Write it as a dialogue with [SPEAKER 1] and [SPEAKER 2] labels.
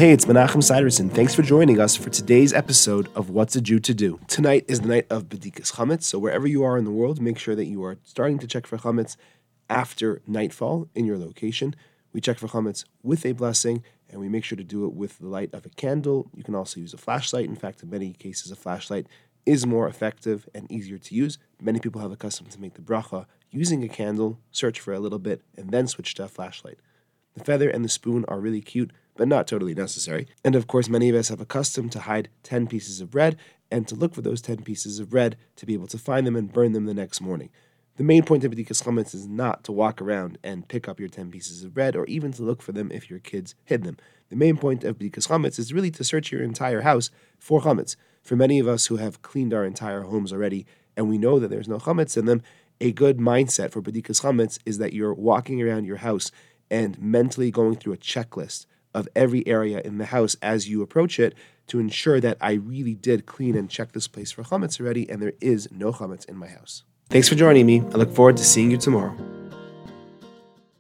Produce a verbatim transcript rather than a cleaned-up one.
[SPEAKER 1] Hey, it's Menachem Siderson. Thanks for joining us for today's episode of What's a Jew to Do. Tonight is the night of Bedikas Chametz, so wherever you are in the world, make sure that you are starting to check for Chametz after nightfall in your location. We check for Chametz with a blessing, and we make sure to do it with the light of a candle. You can also use a flashlight. In fact, in many cases, a flashlight is more effective and easier to use. Many people have a custom to make the bracha using a candle, search for a little bit, and then switch to a flashlight. The feather and the spoon are really cute, but not totally necessary. And of course, many of us have a custom to hide ten pieces of bread and to look for those ten pieces of bread to be able to find them and burn them the next morning. The main point of Bedikas Chametz is not to walk around and pick up your ten pieces of bread or even to look for them if your kids hid them. The main point of Bedikas Chametz is really to search your entire house for Chametz. For many of us who have cleaned our entire homes already and we know that there's no Chametz in them, a good mindset for Bedikas Chametz is that you're walking around your house and mentally going through a checklist of every area in the house as you approach it to ensure that I really did clean and check this place for chametz already and there is no chametz in my house. Thanks for joining me. I look forward to seeing you tomorrow.